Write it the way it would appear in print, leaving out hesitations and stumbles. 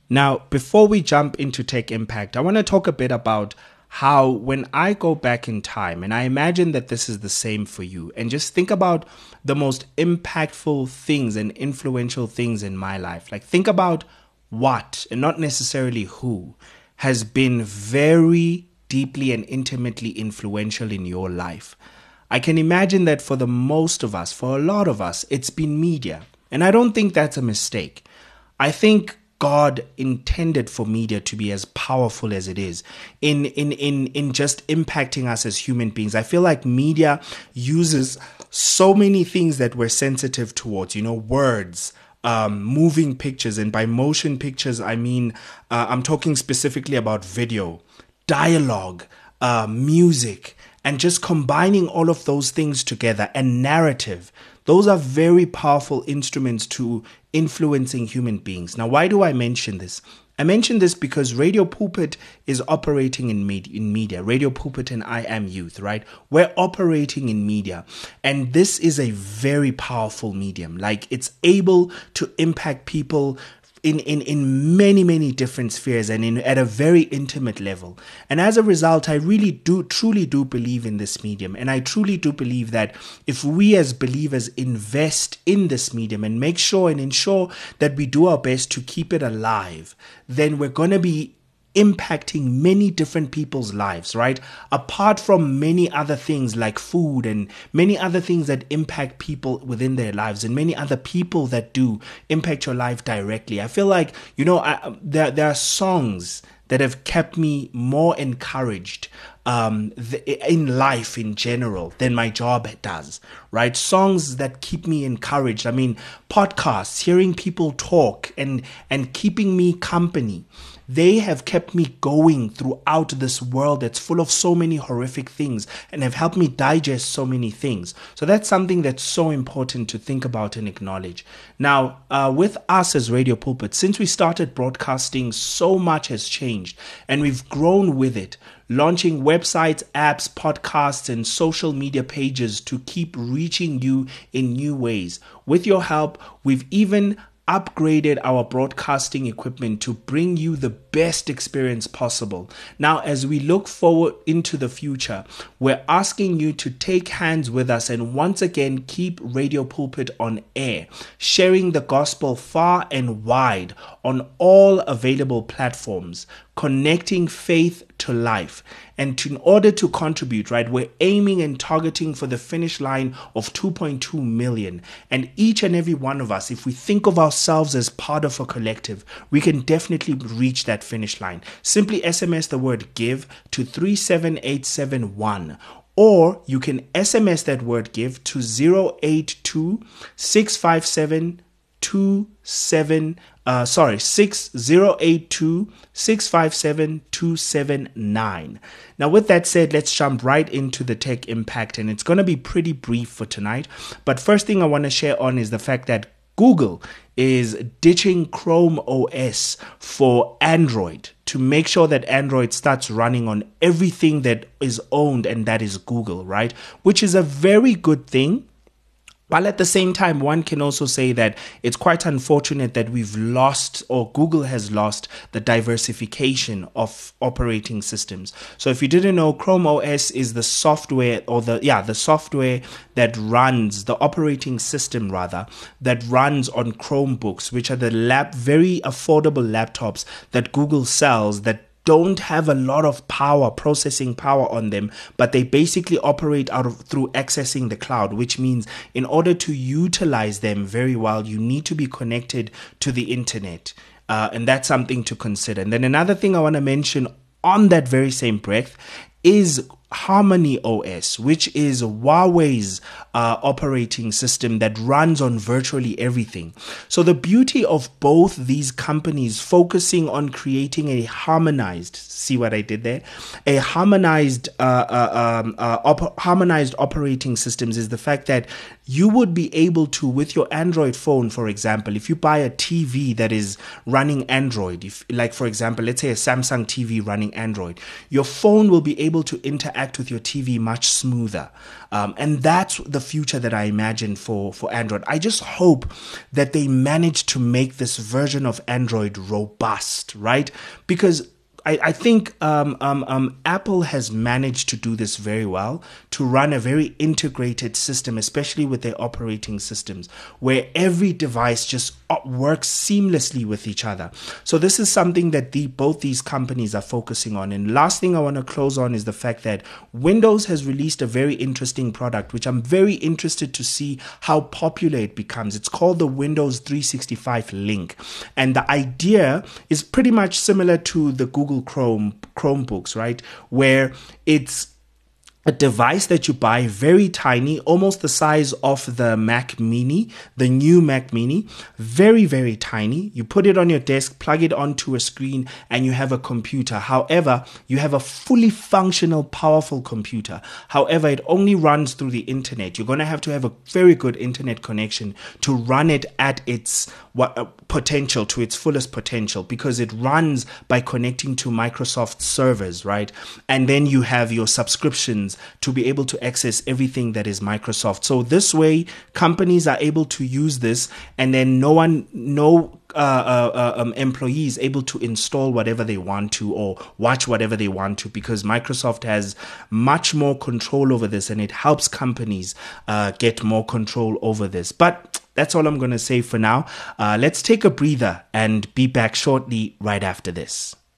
Now, before we jump into Tech Impact, I want to talk a bit about how when I go back in time, and I imagine that this is the same for you, and just think about the most impactful things and influential things in my life. Like think about what, and not necessarily who, has been very deeply and intimately influential in your life. I can imagine that for the most of us, for a lot of us, it's been media. And I don't think that's a mistake. I think God intended for media to be as powerful as it is in just impacting us as human beings. I feel like media uses so many things that we're sensitive towards, words, moving pictures. And by motion pictures, I mean, I'm talking specifically about video, dialogue, music, and just combining all of those things together, and narrative. Those are very powerful instruments to influencing human beings. Now, why do I mention this? I mention this because Radio Pulpit is operating in media. Radio Pulpit and I Am Youth, right? We're operating in media. And this is a very powerful medium. Like, it's able to impact people in many, many different spheres and at a very intimate level. And as a result, I truly do believe in this medium. And I truly do believe that if we as believers invest in this medium and make sure and ensure that we do our best to keep it alive, then we're going to be impacting many different people's lives, right? Apart from many other things like food and many other things that impact people within their lives and many other people that do impact your life directly. I feel like, there are songs that have kept me more encouraged in life in general than my job does, right? Songs that keep me encouraged. I mean, podcasts, hearing people talk and keeping me company. They have kept me going throughout this world that's full of so many horrific things and have helped me digest so many things. So that's something that's so important to think about and acknowledge. Now, with us as Radio Pulpit, since we started broadcasting, so much has changed and we've grown with it, launching websites, apps, podcasts, and social media pages to keep reaching you in new ways. With your help, we've even upgraded our broadcasting equipment to bring you the best experience possible. Now, as we look forward into the future, we're asking you to take hands with us and once again keep Radio Pulpit on air, sharing the gospel far and wide on all available platforms, connecting faith to life. And in order to contribute, right, we're aiming and targeting for the finish line of 2.2 million. And each and every one of us, if we think of ourselves as part of a collective, we can definitely reach that finish line. Simply SMS the word give to 37871. Or you can SMS that word give to 082 657 6082 657 279. Now, with that said, let's jump right into the tech impact, and it's going to be pretty brief for tonight. But first thing I want to share on is the fact that Google is ditching Chrome OS for Android to make sure that Android starts running on everything that is owned and that is Google, right? Which is a very good thing. While at the same time, one can also say that it's quite unfortunate that we've lost, or Google has lost, the diversification of operating systems. So if you didn't know, Chrome OS is the software, or the software that runs, the operating system rather, that runs on Chromebooks, which are the very affordable laptops that Google sells that don't have a lot of processing power on them, but they basically operate through accessing the cloud, which means in order to utilize them very well, you need to be connected to the internet. And that's something to consider. And then another thing I want to mention on that very same breath is Harmony OS, which is Huawei's operating system that runs on virtually everything. So the beauty of both these companies focusing on creating a harmonized, see what I did there? A harmonized operating systems is the fact that you would be able to, with your Android phone, for example, if you buy a TV that is running Android, like for example, let's say a Samsung TV running Android, your phone will be able to interact interact with your TV much smoother. And that's the future that I imagine for Android. I just hope that they manage to make this version of Android robust, right? Because I think Apple has managed to do this very well, to run a very integrated system, especially with their operating systems, where every device just works seamlessly with each other. So this is something that both these companies are focusing on. And last thing I want to close on is the fact that Windows has released a very interesting product, which I'm very interested to see how popular it becomes. It's called the Windows 365 Link. And the idea is pretty much similar to the Google Chromebooks, right? Where it's a device that you buy, very tiny, almost the size of the Mac Mini, the new Mac Mini, very, very tiny. You put it on your desk, plug it onto a screen, and you have a computer. However, you have a fully functional, powerful computer. However, it only runs through the internet. You're going to have a very good internet connection to run it at its potential, to its fullest potential, because it runs by connecting to Microsoft servers, right? And then you have your subscriptions to be able to access everything that is Microsoft. So this way, companies are able to use this, and then no employees able to install whatever they want to or watch whatever they want to, because Microsoft has much more control over this, and it helps companies get more control over this. But that's all I'm going to say for now. Let's take a breather and be back shortly right after this.